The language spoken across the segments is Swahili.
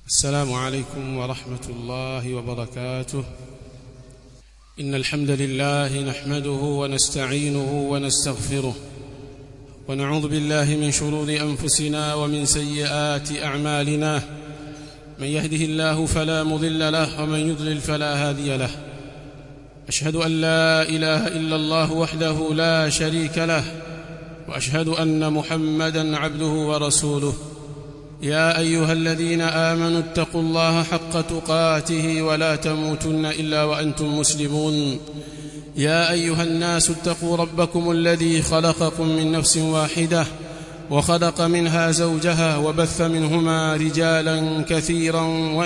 السلام عليكم ورحمة الله وبركاته. إن الحمد لله نحمده ونستعينه ونستغفره ونعوذ بالله من شرور أنفسنا ومن سيئات أعمالنا. من يهده الله فلا مضل له ومن يضلل فلا هادي له. أشهد أن لا إله إلا الله وحده لا شريك له وأشهد أن محمدًا عبده ورسوله. يا أيها الذين آمنوا اتقوا الله حق تقاته ولا تموتن إلا وأنتم مسلمون. يا أيها الناس اتقوا ربكم الذي خلقكم من نفس واحدة وخلق منها زوجها وبث منهما رجالا كثيرا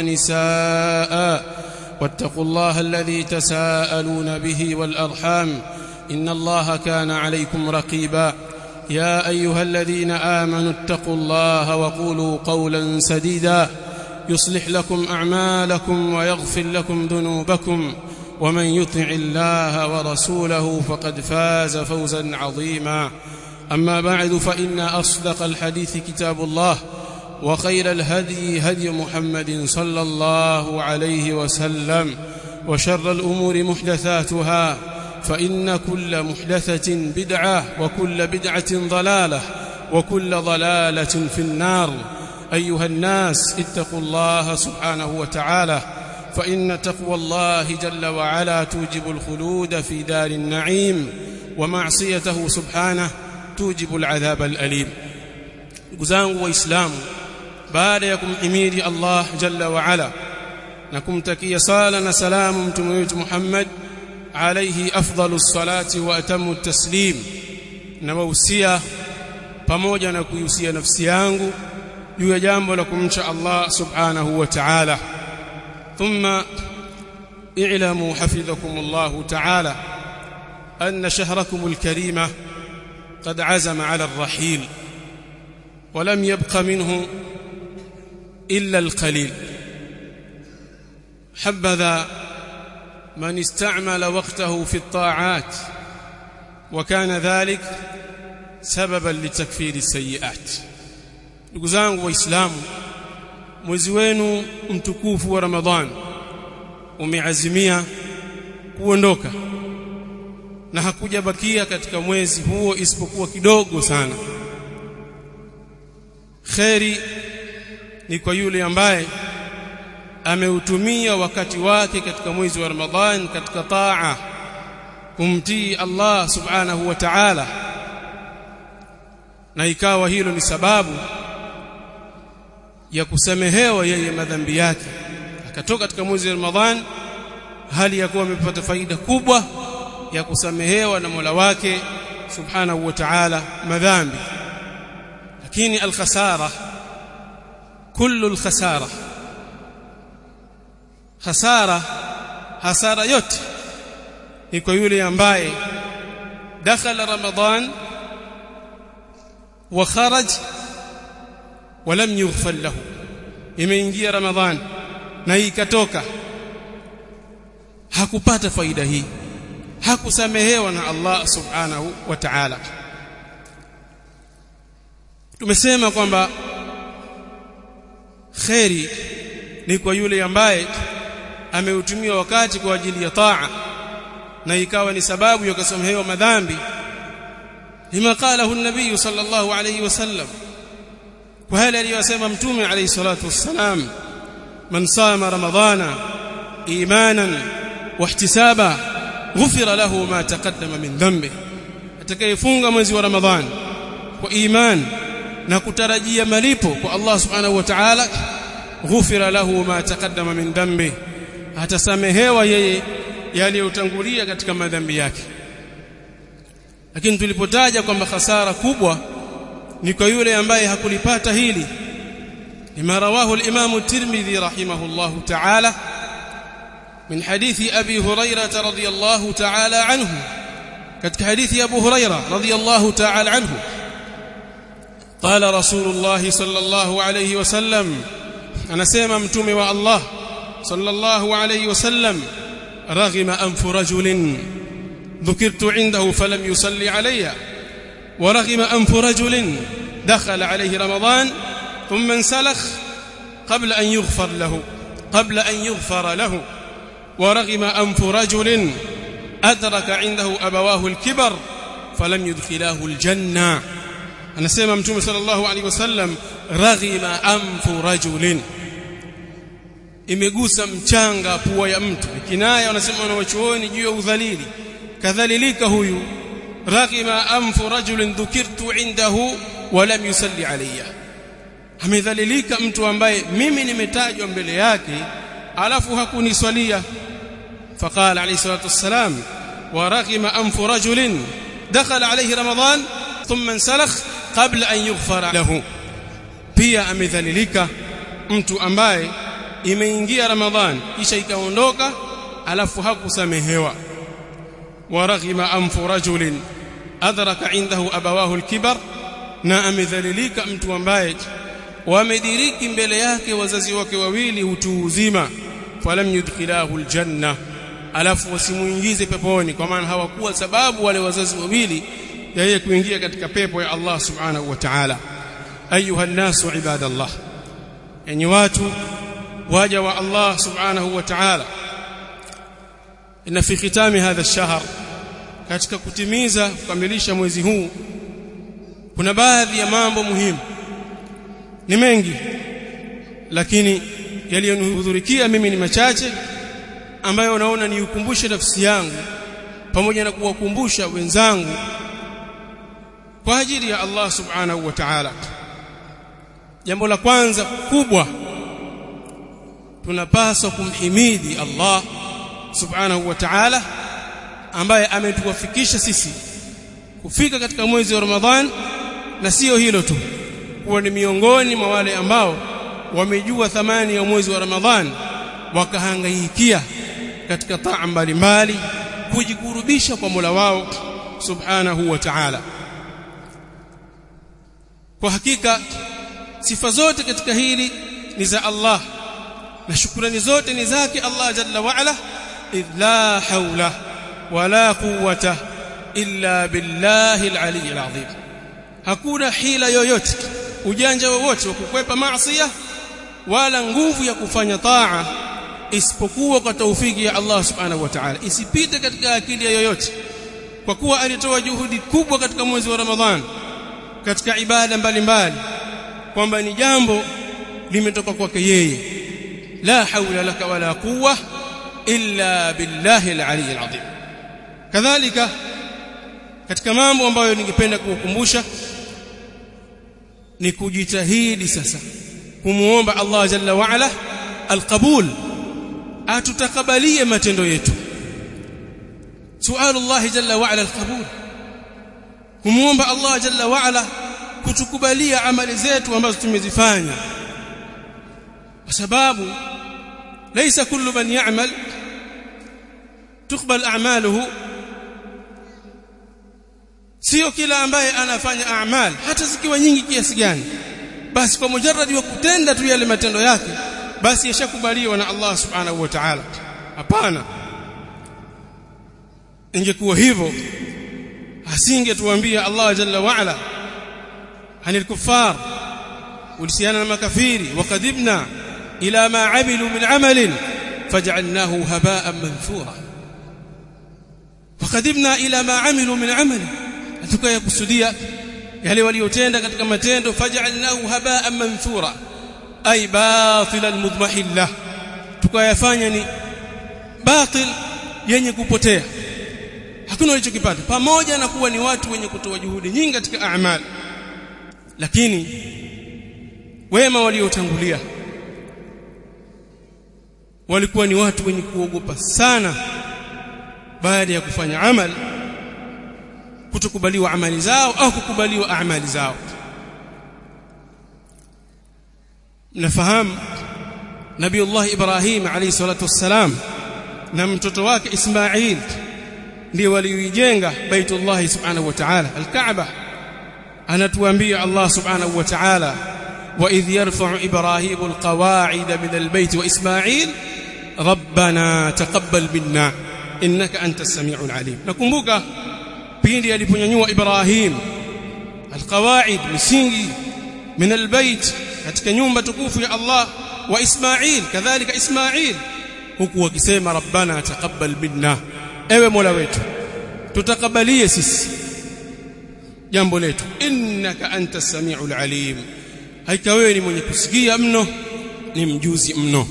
ونساء واتقوا الله الذي تساءلون به والأرحام إن الله كان عليكم رقيبا. يا أيها الذين آمنوا اتقوا الله وقولوا قولا سديدا يصلح لكم أعمالكم ويغفر لكم ذنوبكم ومن يطع الله ورسوله فقد فاز فوزا عظيما. أما بعد فإن أصدق الحديث كتاب الله وخير الهدي هدي محمد صلى الله عليه وسلم وشر الأمور محدثاتها فإن كل محدثة بدعة وكل بدعة ضلالة وكل ضلالة في النار. أيها الناس اتقوا الله سبحانه وتعالى فإن تقوى الله جل وعلا توجب الخلود في دار النعيم ومعصيته سبحانه توجب العذاب الأليم. Ndugu waislamu, baada ya kumhimidi Allah jalla wa ala na kumtakia sala na salamu mtume wetu Muhammad alayhi afdalus salati wa atamu taslim, na wahusia pamoja na kuhusia nafsi yangu juu ya jambo la kumcha Allah subhanahu wa ta'ala. Thumma i'lamu hafidhakumullah ta'ala anna shahrakumul karima qad azama 'ala ar-rahil wa lam yabqa minhu illa al-qalil. habadha من استعمل وقته في الطاعات وكان ذلك سببا لتكفير السيئات. Ndugu zangu waislamu, mwezi wenu mtukufu wa Ramadhan umeazimia kuondoka na hakujabakia katika mwezi huo isipokuwa kidogo sana. Khairi ni kwa yule ambaye ameutumia wakati wake katika mwezi wa Ramadhan katika taa, kumtii Allah subhanahu wa ta'ala, na ikawa hilo ni sababu ya kusamehewa yeye madhambi yake, akatoka katika mwezi wa Ramadhan hali ya kuwa amepata faida kubwa ya kusamehewa na Mola wake subhanahu wa ta'ala madhambi. Lakini al-khasara, kullu al-khasara, hasara yote ni kwa yule ambaye dakhala Ramadhan wa kharaj wa lam yughfar lahu. Imeingia Ramadhan na ikatoka, hakupata faida hii, hakusamehewa na Allah subhanahu wa ta'ala. Tumesema kwamba khairi ni kwa yule ambaye ameutumia wakati kwa ajili ya taa na ikawa ni sababu ya kusamehewa madhambi, lima qalahu an-nabiy sallallahu alayhi wasallam, kwa hali aliyosema mtume alayhi salatu wassalam, man sama ramadhana imanan wa ihtisaba ghufira lahu ma taqaddama min dhanbi. Atakayefunga mwezi wa Ramadhan kwa iman na kutarajia malipo kwa Allah subhanahu wa ta'ala, ghufira lahu ma taqaddama min dhanbi, atasamehewa yeye yaliyotangulia katika madhambi yake. Lakini tulipotaja kwamba hasara kubwa ni kwa yule ambaye hakulipata hili, lima rawahu al-Imam at-Tirmidhi rahimahullahu ta'ala min hadithi Abi Hurairah radhiyallahu ta'ala anhu, katika hadithi Abu Hurairah radhiyallahu ta'ala anhu, qala Rasulullah sallallahu alayhi wasallam, anasema mtume wa Allah sallallahu alayhi wasallam, raghima anfu rajulin dhukirtu indahu falam yusalli alayya wa raghima anfu rajulin dakhala alayhi Ramadhan thumma insalakh قبل أن يغفر له ورغم أنف رجل أدرك عنده أبواه الكبر فلم يدخلاه الجنة. anasema mtume sallallahu alaihi wasallam raghima anfu rajulin, imegusa mchanga pua ya mtu. Kinaya wanasema wanawachuoni juu ya udhalili, kadhalilika huyu. raghima anfu rajulin dhukirtu indahu wa lam yusalli alayya, amedhalilika mtu ambaye mimi nimetajwa mbele yake alafu hakuniswalia. faqala alayhi salatu wassalam wa raghima anfu rajulin dakhala alayhi ramadan thumma insalakh qabla an yughfara lahu, pia amedhalilika mtu ambaye imeingia Ramadhan kisha ikaondoka alafu hakusamehewa. wa raghima anfu rajulin adraka indahu abawahu alkibar, na amedhalilika mtu ambaye wamediriki mbele yake wazazi wake wawili utu uzima, falam yudkhilahu aljanna, alafu wasimuingize peponi, kwa maana hawakuwa sababu wale wazazi wawili yeye kuingia katika pepo ya Allah subhanahu wa ta'ala. ayuha nasu ibadallah, enyi watu waja wa Allah subhanahu wa ta'ala, inna fi khitami hadha ash-shahr, katika kutimiza kukamilisha mwezi huu kuna baadhi ya mambo muhimu. Ni mengi lakini yaliyonihudhurikia mimi ni machache ambayo naona niukumbushe nafsi yangu pamoja na kuwakumbusha wenzangu kwa ajili ya Allah subhanahu wa ta'ala. Jambo la kwanza kubwa, tunapaswa kumhimidi Allah subhanahu wa ta'ala ambaye ametuwafikisha sisi kufika katika mwezi wa Ramadhan, na sio hilo tu, kuwa ni miongoni mwa wale ambao wamejua thamani ya mwezi wa Ramadhan wakahangaikia katika taa mbalimbali kujikurubisha kwa Mola wao subhanahu wa ta'ala. Kwa hakika sifa zote katika hili ni za Allah na shukrani zote ni zake Allah jalla wa ala. idh la hawla wala quwwata illa billahi al-ali al-azim, hakuna hila yoyote, ujanja wowote wa kukwepa maasiya wala nguvu ya kufanya taa isipokuwa kwa taufiki ya Allah subhanahu wa ta'ala. Isipite katika akili ya yoyote, kwa kuwa alitoa juhudi kubwa katika mwezi wa Ramadhan katika ibada mbalimbali, kwamba ni jambo limetoka kwake yeye. la hawla laka wala quwwa illa billahi al-ali al-azim. kadhalika katika mambo ambayo ningependa kukukumbusha ni kujitahidi sasa kumuomba Allah jalla wa ala al-qabul, atutakabalie matendo yetu. su'alullah jalla wa ala al-qabul, kumuomba Allah jalla wa ala kutukubalia amali zetu ambazo tumezifanya, kwa sababu laysa kullu man ya'mal tukbal a'maluhu, sio kila ambaye anafanya a'mal hata zikiwa nyingi kiasi gani basi kwa mujarrad wa kutenda tu yale matendo yake basi yashakubaliwa na Allah subhanahu wa ta'ala. Hapana, ingekuwa hivyo asingetuambia Allah jalla wa ala anil kuffar, ulisiana na makafiri, waqadibna ila ma amilu min amalin faj'alnahu haba'an manthura. waqadibna ila ma amilu min amalin, tukayakusudia yale waliotenda katika matendo, faj'alnahu haba'an manthura ay batilan mudmahilla, tukayafanya ni batil yenye kupotea, hakuna walichokipata, pamoja na kuwa ni watu wenye kutoa juhudi nyingi katika a'mal. Lakini wema waliotangulia walikuwa ni watu wenye kuogopa sana baada ya kufanya amal kutokubaliwa amali zao au kukubaliwa amali zao. Nafahamu Nabiullah Ibrahim alayhi salatu wassalam na mtoto wake Ismail ndio waliojenga Baitullah subhanahu wa ta'ala, al-Kaaba. Anatuambia Allah subhanahu wa ta'ala, wa idh yarfa'u Ibrahimu al-qawa'ida min al-bayt wa Ismail rabbana taqabbal minna innaka antas sami'ul alim. Nakumbuka pindi aliponyanyua Ibrahim al-qawa'id, misingi min al-bayt, katika nyumba tukufu ya Allah, wa Ismail kadhalika Ismail huku wakisema rabbana taqabbal minna ewe Mola wetu tutakabalie sisi jambo letu innaka antas samiul alim hakika wewe ni mwenye kusikia mno ni mjuzi mno.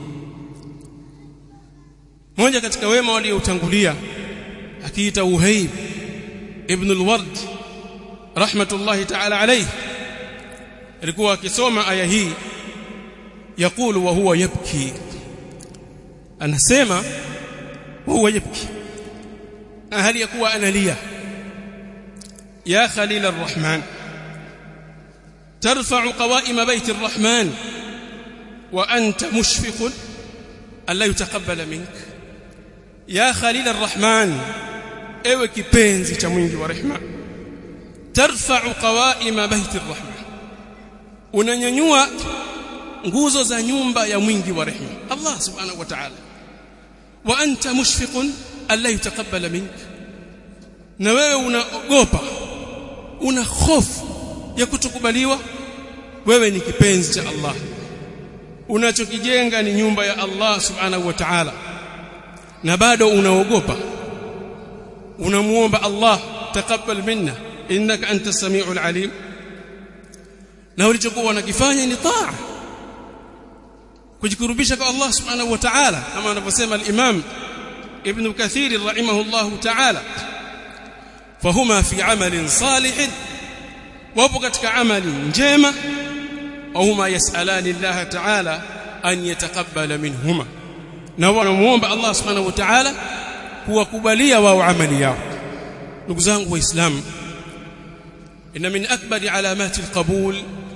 Mmoja katika wema waliotangulia akiita Uhayb ibn al-Ward rahmatullahi ta'ala alayhi alikuwa akisoma aya hii yakulu wa huwa yabki anasema wa huwa yabki hali yakuwa analia ya khalil ar-rahman tarfa'u qawa'im bayt ar-rahman wa anta mushfiq alla yutaqabbala mink ya khalil ar-rahman ewe kipenzi cha mwingi wa rehema tarfa'u qawa'im bayt ar-rahman unanyanyua nguzo za nyumba ya mwingi wa rehema Allah subhanahu wa ta'ala wa anta mushfiqun alla yutaqabbala mink na wewe unaogopa una hofu ya kutokubaliwa wewe ni kipenzi cha Allah unachokijenga ni nyumba ya Allah subhanahu wa ta'ala na bado unaogopa unamuomba Allah taqabbal minna innaka antas samiul alim na ulichokuwa unakifanya ni taa kujikurubisha kwa Allah subhanahu wa ta'ala kama anavyosema al-Imam Ibn Kathir rahimahullahu ta'ala fahuma fi amalin salih wapo katika amali njema wahuma yasalani Allah ta'ala an yataqabbala minhuma na wanamuomba Allah subhanahu wa ta'ala kuwakubalia wao amali yao. Ndugu zangu waislamu inna min akbari alamati alqabul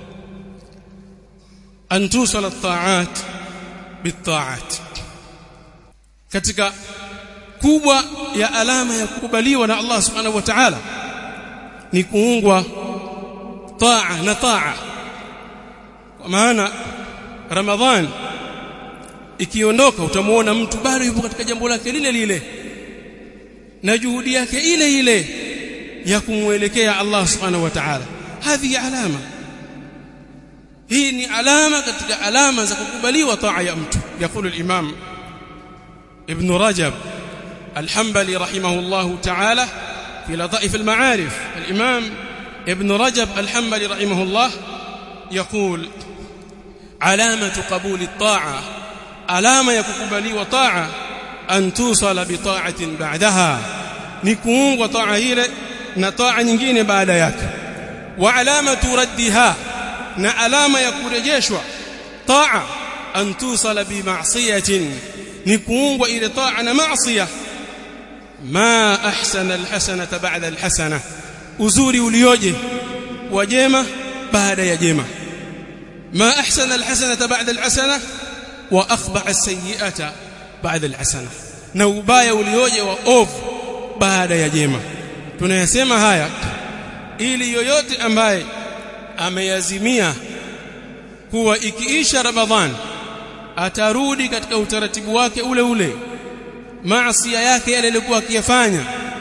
an tusala at-ta'at bit-ta'at katika kubwa ya alama ya kukubaliwa na Allah subhanahu wa ta'ala ni kuungwa taa na taa kwa maana Ramadhan ikiondoka utamuona mtu bado yupo katika jambo lake lile lile na juhudi yake ile ile ya kumuelekea Allah subhanahu wa ta'ala hadhi alama hii ni alama katika alama za kukubaliwa taa ya mtu yakulu al-Imam Ibn Rajab الحنبلي رحمه الله تعالى في لطائف المعارف الإمام ابن رجب الحنبلي رحمه الله يقول علامة قبول الطاعة علامة يكقبلي وطاعة أن توصل بطاعة بعدها نكون وطاعة هي نطاعة نجين بعد ياك وعلامة ردها نعلامة يكون جيشوا طاعة أن توصل بمعصية نكون وإلى طاعة معصية ما أحسن الحسنة بعد الحسنة uzuri ulioje wajema baada ya jema ما أحسن الحسنة بعد الحسنة وأخبع السيئة بعد الحسنة na ubaya ulioje wa ovu baada ya jema tunayasema haya ili yoyote ambaye ameyazimia kuwa ikiisha Ramadhan atarudi katika utaratibu wake ule ule maasi yake yale alikuwa akiyafanya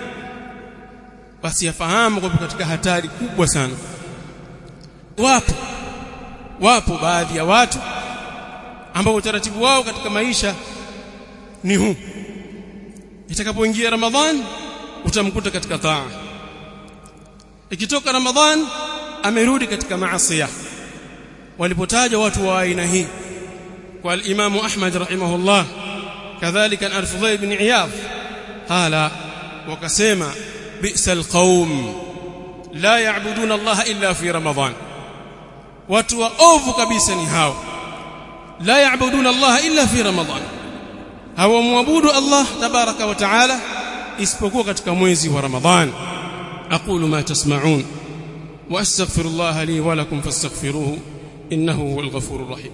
basi yafahamu kwamba katika hatari kubwa sana wapo baadhi ya watu ambao utaratibu wao katika maisha ni huu itakapoingia Ramadhan utamkuta katika taa ikitoka Ramadhan amerudi katika maasi walipotaja watu wa aina hii kwa al-Imam Ahmad rahimahullah kadhalika al-Fudayl ibn Iyadh hala wakasema bi'sal qaum la ya'buduna Allah illa fi Ramadhan watu waovu kabisa ni hao la ya'buduna Allah illa fi Ramadhan hawamwabudu Allah tabaraka wa taala isipokuwa katika mwezi wa Ramadhan aqulu ma tasma'un wa astaghfirullah li wa lakum fastaghfiruhu innahu huwal ghafurur rahim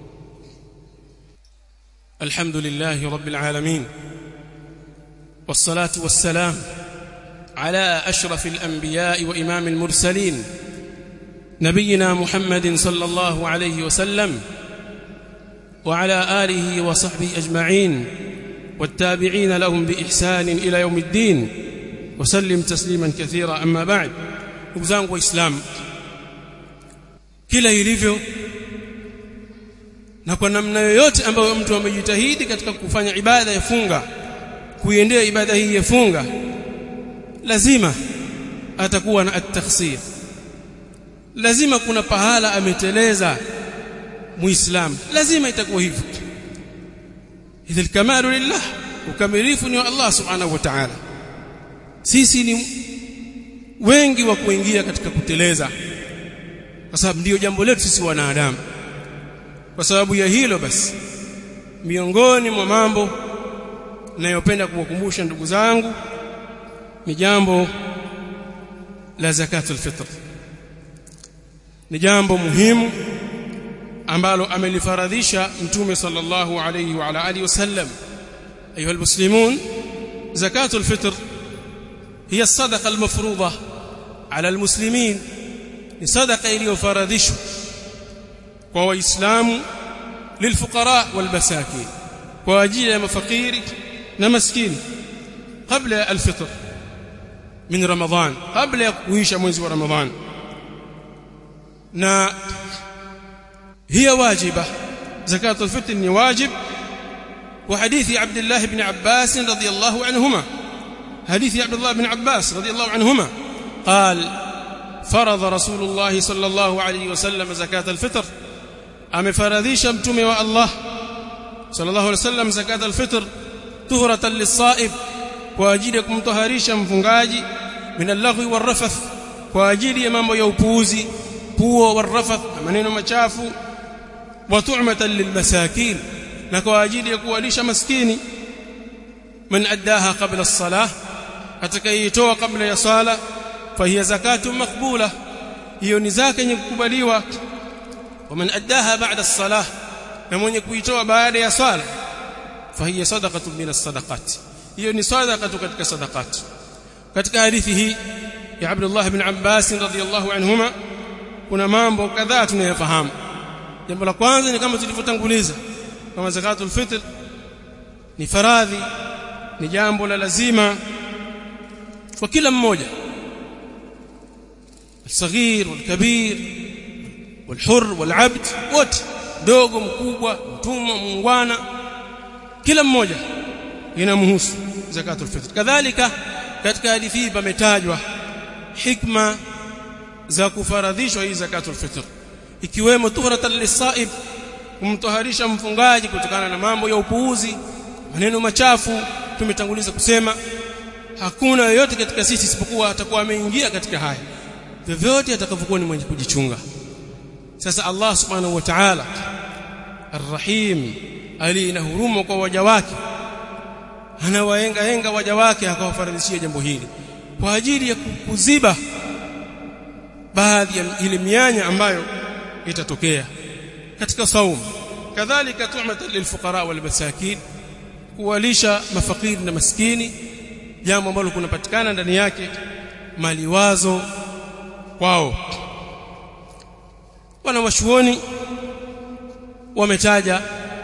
alhamdulillahi rabbil alamin والصلاة والسلام على أشرف الأنبياء وإمام المرسلين نبينا محمد صلى الله عليه وسلم وعلى آله وصحبه أجمعين والتابعين لهم بإحسان إلى يوم الدين وسلم تسليما كثيرا أما بعد وزانق وإسلام كلا يليفيو na kwa namna yoyote ambayo mtu amejitahidi katika kufanya ibada ya funga, kuiendea ibada hii ya funga, lazima atakuwa na at-takhsir. Lazima kuna pahala ameteleza muislamu, lazima itakuwa hivyo. idhil kamalu lillah, ukamilifu ni wa Allah subhanahu wa ta'ala. Sisi ni wengi wa kuingia katika kuteleza, kwa sababu ndio jambo letu sisi wanadamu. Kwa sababu ya hilo basi, miongoni mwa mambo ninayopenda kuwakumbusha ndugu zangu ni jambo la zakatul fitr. Ni jambo muhimu ambalo amelifaradhisha Mtume sallallahu alayhi wa ala alihi wasallam. Ayuha almuslimun, zakatul fitr hiya as-sadaqa al-mafruḍa ala al-muslimin. Ni sadaqa iliyofaradhishwa kwa waislamu lilfuqara walmasakin, kwa ajili ya mafakiri na maskini, kabla al-fitr min Ramadhan, kabla ya kuisha mwezi wa Ramadhan. Na hiya wajiba, zakatul fitr ni wajib. Wa hadithi Abdullah ibn Abbas radiyallahu anhuma, hadithi Abdullah ibn Abbas radiyallahu anhuma قال فرض رسول الله صلى الله عليه وسلم زكاة الفطر. amefaradhisha mtume wa Allah sallallahu alaihi wasallam zakat al-fitr tuhratan lis-sa'ib, kwa ajili ya kumtaharisha mfungaji, min al-laghwi war-rafath, kwa ajili ya mambo ya upuuzi, puo war-rafath, maneno machafu, wa tu'matan lil-masakin, na kwa ajili ya kuwalisha maskini. man addaha qabla as-salah, atakayeitoa kabla ya sala, fa hiya zakatun maqbula, hiyo ni zaka yenye kukubaliwa. ومن أداها بعد الصلاة, na mwenye kuitoa baada ya swala, fahiya sadaqatun min as-sadaqat, hiyo ni sadaqatu katika sadaqat. Katika hadithi hii ya Abdullah ibn Abbas radhiyallahu anhuma kuna mambo kadhaa tunayofahamu. Jambo la kwanza ni kama tulivyotanguliza, kama zakatul fitr ni faradhi, ni jambo la lazima kwa kila mmoja, al-saghir wal-kabir والحر والعبد, wote, dogo mkubwa, mtumwa muungwana, kila mmoja inamhusu zakatul fitr. Kadhalika katika hadithi hii pametajwa hikma za kufaradhishwa hii zakatul fitr, ikiwemo tuhratan lis-sa'ib, kumtoharisha mfungaji kutokana na mambo ya upuuzi, maneno machafu. Tumetanguliza kusema hakuna yoyote katika sisi isipokuwa atakuwa ameingia katika haya, vyovyote atakavyokuwa ni mwenye kujichunga. Sasa Allah subhanahu wa ta'ala Ar-Rahim, alina huruma kwa waja wake, anawaenga waja wake, akawafaradhishia jambo hili kwa ajili ya kuziba baadhi ya ile mianya ambayo itatokea katika saumu. Kadhalika tu'matan lilfuqara wal masakin, kuwalisha mafakiri na maskini, jambo ambalo kunapatikana ndani yake maliwazo kwao. Wanawachuoni wametaja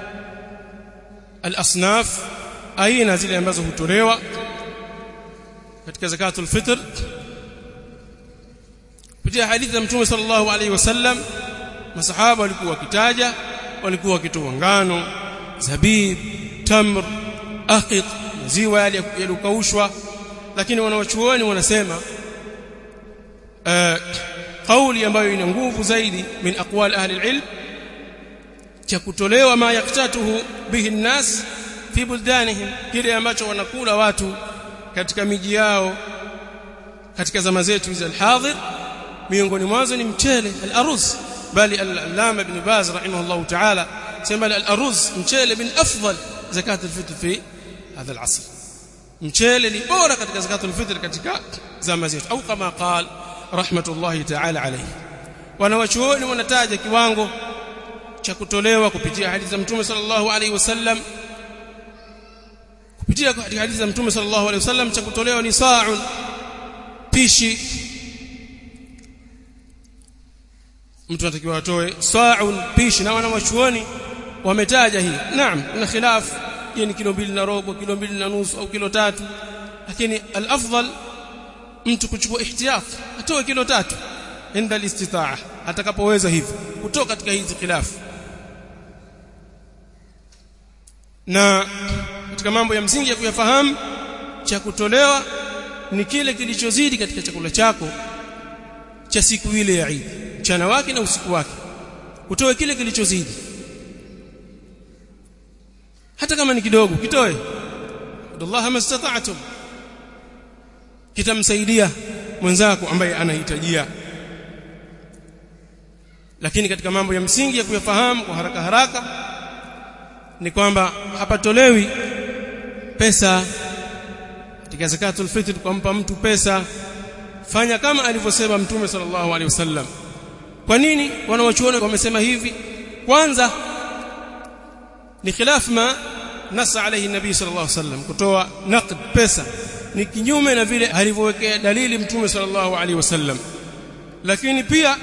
al-asnaf, aina zile ambazo hutolewa katika zakatul fitr kupitia hadithi za Mtume sallallahu alaihi wasallam. Masahaba walikuwa wakitaja, walikuwa wakitoa ngano, zabib, tamr, aqit, maziwa yale yaliyokaushwa. Lakini wanawachuoni wanasema kauli ambayo ina nguvu zaidi min aqwal ahli al-ilm, cha kutolewa ma yaktatuhu bihi an-nas fi buldanihim, kile ambacho wanakula watu katika miji yao katika zama zetu hizi al-hadhir. Miongoni mwazo ni mchele al-aruz, bali al-allama ibn Baz rahimahullah ta'ala sema al-aruz mchele min afdal zakat al-fitr fi hadha al-asr. Mchele ni bora katika zakat al-fitr katika zama zetu, au kama qala rahmatullahi ta'ala alayhi. Wanawachuoni wanataja kiwango cha kutolewa kupitia hadithi za Mtume sallallahu alayhi wasallam, kupitia hadithi za Mtume sallallahu alayhi wasallam cha kutolewa ni sa'un, pishi. Mtu anatakiwa atoe sa'un, pishi, na wanawachuoni wametaja hii. Naam, kuna khilaf, ni kilo 2 na robo, kilo 2 na nusu au kilo 3, lakini al-afdal mtu kuchukua ihtiyat, atoe kilo 3 inda al-istitaa, atakapoweza hivyo kutoka katika hizi khilaf. na katika mambo ya msingi ya kuyafahamu cha kutolewa ni kile kilichozidi katika chakula chako cha siku ile ya Eid, mchana wake na usiku wake. Utoe kile kilichozidi, hata kama ni kidogo, kitoe. Wallahi mastata'tum, kitamsaidia mwenzako ambaye anahitajia. Lakini katika mambo ya msingi ya kuyafahamu kwa haraka haraka ni kwamba hapatolewi pesa katika zakatul fitr, kumpa mtu pesa. Fanya kama alivyosema Mtume sallallahu alaihi wasallam. Kwa nini wanawachuoni wamesema hivi? Kwanza ni khilaf ma nasa alayhi nabii sallallahu alaihi wasallam. Kutoa naqd, pesa, ni kinyume na vile alivyowekea dalili Mtume sallallahu alaihi wasallam. Lakini pia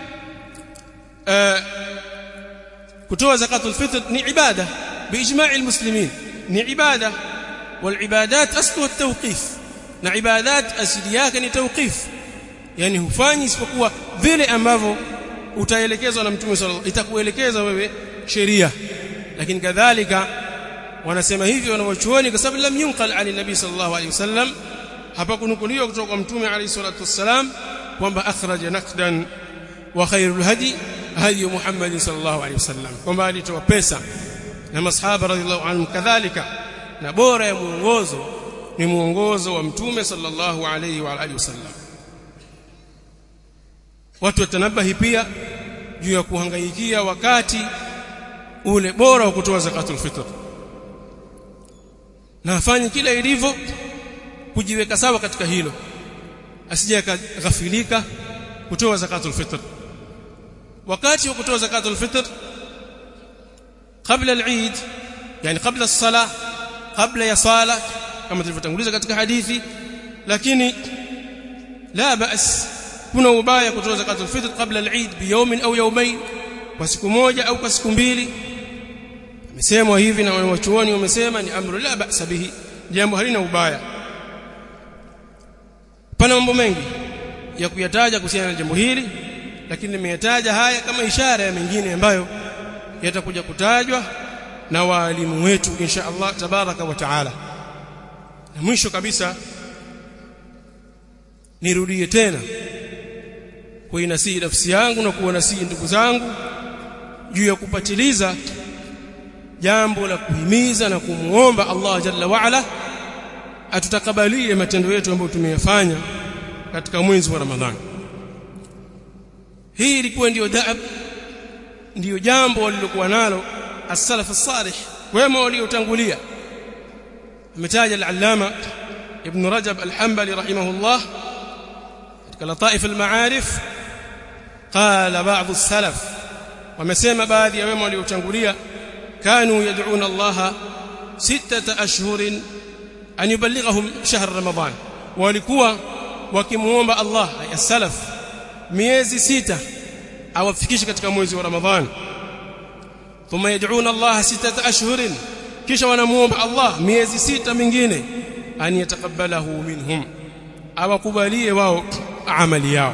kutoa zakatul fitr ni ibada biijma'i almuslimin, ni ibada. Walibadat aslu at-tawqif, na ibadat asili yake ni tawqif, yani hufanyi isipokuwa vile ambavyo utaelekezwa na Mtume sallallahu, itakuelekeza wewe sheria. Lakini kadhalika wanasema hivi wanawachuoni kwa sababu lam yunqal ali nabii sallallahu alaihi wasallam, hapa kunukuliwa kutoka kwa Mtume alayhi salatu wassalam kwamba akhraja naqdan wa khairul hadi hadi Muhammad sallallahu alaihi wasallam, kwamba alitoa pesa na masahaba radhiallahu anhum. Kadhalika na bora ya muongozo ni muongozo wa Mtume sallallahu alaihi wa alihi wasallam. Watu watanabahi pia juu ya kuhangaikia wakati ule bora wa kutoa zakatul fitr, na afanye kila ilivyo kujiweka sawa katika hilo, asije akaghafilika kutoa zakatul fitr. Wakati wa kutoa zakatul fitr kabla al-Eid, yani kabla as-salah, kabla ya sala kama tulivyotanguliza katika hadithi. Lakini la ba's, kuna ubaya kutoa zakatul fitr kabla al-Eid bi yawmin au yawmayn, kwa siku moja au kwa siku mbili. Amesemwa hivi na wanachuoni wamesema ni amru la ba'sa bihi, jambo halina ubaya. Pana mambo mengi ya kuyataja kuhusiana na jambo hili, lakini nimeyataja haya kama ishara ya mengine ambayo yatakuja kutajwa na walimu wetu insha Allah tabaraka wa taala. Na mwisho kabisa nirudie tena kuinasihi nafsi yangu na kuwanasihi ndugu zangu juu ya kupatiliza jambo la kuhimiza na kumuomba Allah jalla wa ala atutakabalie matendo yetu ambayo tumeyafanya katika mwezi wa Ramadhani. Hii ilikuwa ndio jambo walilokuwa nalo as-salaf as-salih, wema waliotangulia. Ametaja al-allama ibn Rajab al-Hanbali rahimahullah katika lataif al-ma'arif, qala ba'd as-salaf, wamesema baadhi ya wema waliotangulia, kanu yad'una Allah 6 ashhurin an yuballighahum shahr Ramadan, walikuwa wakimuomba Allah as-salaf miezi 6 awafikishe katika mwezi wa Ramadhan. Thumma yad'una Allah 6 ashhurin, kisha wanamuomba Allah miezi 6 mingine an yataqabbalahu minhum, awakubalie wao amali yao.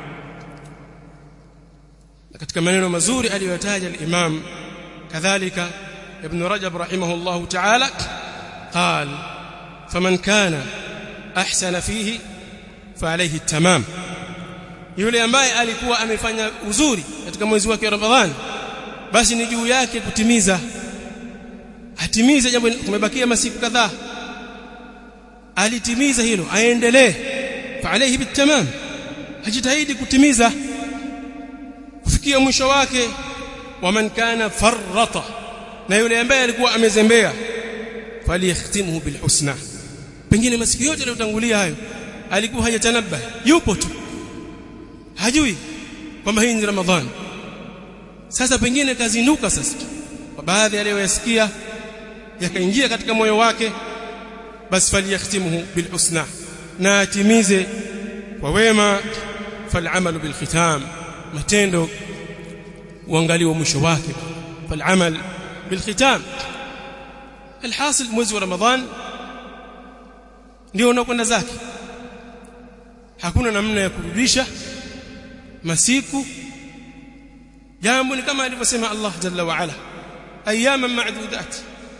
Katika maneno mazuri aliyotaja al-Imam kadhalika Ibn Rajab rahimahullah ta'ala, qal faman kana ahsana fihi fa alayhi at-tamam, yule ambaye alikuwa amefanya uzuri katika mwezi wake wa Ramadhani, basi ni juu yake kutimiza, atimize jambo. Kumebakia masiku kadhaa, alitimiza hilo, aendelee, fa alayhi bitamam, ajitahidi kutimiza kufikia mwisho wake. Waman kana farrata, na yule ambaye alikuwa amezembea, falyakhtimhu bilhusna, pengine masiku yote yaliyotangulia hayo alikuwa hajatanabah, yupo tu hajui kwamba hii ni Ramadhani. Sasa pengine kazinduka sasa, kwa baadhi aliyoyasikia yakaingia katika moyo wake, basi falyakhtimhu bilhusna, na atimize kwa wema. Fal'amalu bilkhitam, matendo uangaliwa mwisho wake. Fal'amal bilkhitam, alhasil mwezi wa Ramadhan ndio unakwenda zake, hakuna namna ya kurudisha masiku. Jambo ni kama alivyosema Allah jalla wa ala, ayyaman ma'dudat,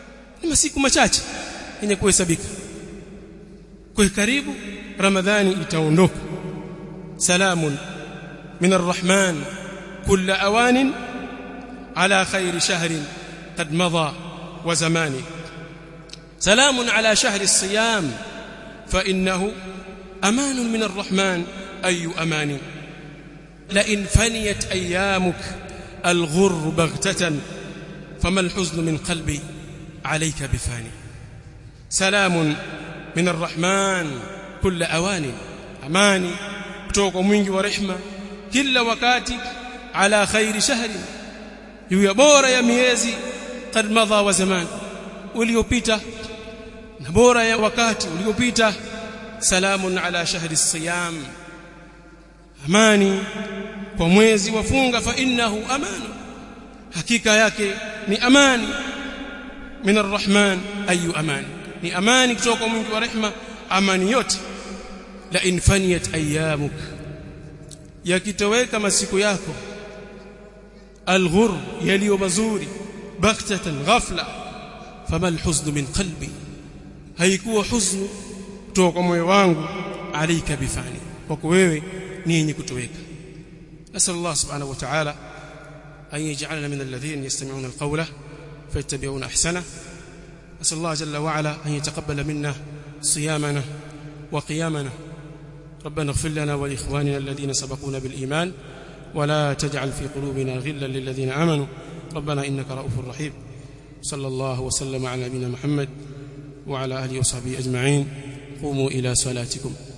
ni masiku machache yenye kuhesabika. Kwa karibu Ramadhani itaondoka. Salamun min arrahman kull awan ala khair shahrin qad madha wa zamani. Salamun ala shahri as-siyam fa innahu aman min arrahman ay amani. La in faniyat ayyamuk al-ghurr baghtatan fama al-huzn min qalbi alayka bifani. Salamun min arrahman kull awan, amani kutoka mwingi wa rehema kila wakati, ala khairi shahri, juu bora ya miezi, qad madha wa zaman, uliopita na bora ya wakati uliopita. Salamun ala shahri as-siyam, amani kwa mwezi wa funga, fa innahu amanu, hakika yake ni amani. Min arrahman ayu amani, ni amani kutoka mwingi wa rehema, amani yote. La in faniyat ayyamuk, yakitoweka masiku yako, alghur, yaliyo mazuri, baghtatan, ghafla, fama alhuzn min qalbi, haikuwa huznu kutoka moyo wangu, alayka bifani, kwa wewe ni yenye kutoweka. Nasal Allah subhanahu wa ta'ala an yaj'alana min alladhina yastami'una alqawla fayattabi'una ahsana. نسأل الله جل وعلا أن يتقبل منا صيامنا وقيامنا. ربنا اغفر لنا ولإخواننا الذين سبقونا بالإيمان ولا تجعل في قلوبنا غلا للذين آمنوا ربنا إنك رؤوف رحيم. صلى الله وسلم على نبينا محمد وعلى آله وصحبه أجمعين. قوموا إلى صلاتكم.